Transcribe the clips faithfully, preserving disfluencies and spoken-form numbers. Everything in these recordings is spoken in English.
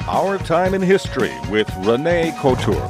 Our Time in History with Renee Couture.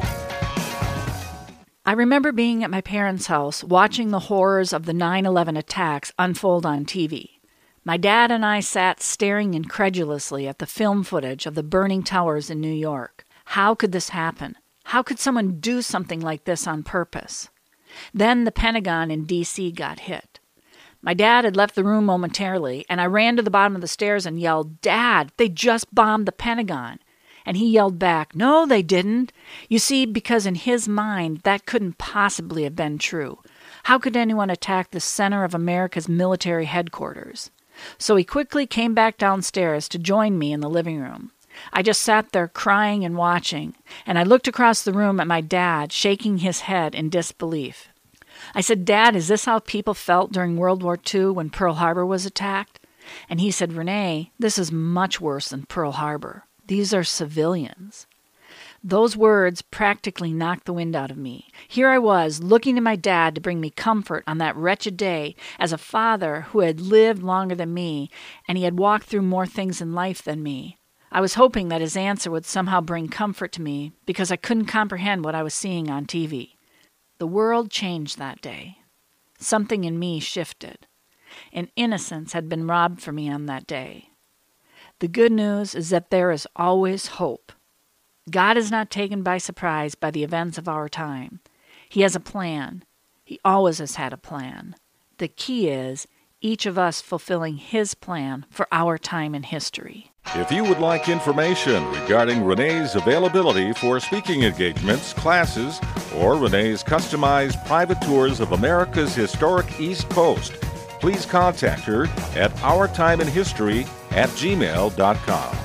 I remember being at my parents' house watching the horrors of the nine eleven attacks unfold on T V. My dad and I sat staring incredulously at the film footage of the burning towers in New York. How could this happen? How could someone do something like this on purpose? Then the Pentagon in D C got hit. My dad had left the room momentarily, and I ran to the bottom of the stairs and yelled, "Dad, they just bombed the Pentagon." And he yelled back, "No, they didn't." You see, because in his mind, that couldn't possibly have been true. How could anyone attack the center of America's military headquarters? So he quickly came back downstairs to join me in the living room. I just sat there crying and watching, and I looked across the room at my dad, shaking his head in disbelief. I said, "Dad, is this how people felt during World War Two when Pearl Harbor was attacked?" And he said, "Renee, this is much worse than Pearl Harbor. These are civilians." Those words practically knocked the wind out of me. Here I was, looking to my dad to bring me comfort on that wretched day as a father who had lived longer than me, and he had walked through more things in life than me. I was hoping that his answer would somehow bring comfort to me because I couldn't comprehend what I was seeing on T V. The world changed that day. Something in me shifted. An innocence had been robbed from me on that day. The good news is that there is always hope. God is not taken by surprise by the events of our time. He has a plan. He always has had a plan. The key is each of us fulfilling His plan for our time in history. If you would like information regarding Renee's availability for speaking engagements, classes, or Renee's customized private tours of America's historic East Coast, please contact her at ourtimeinhistory at gmail dot com.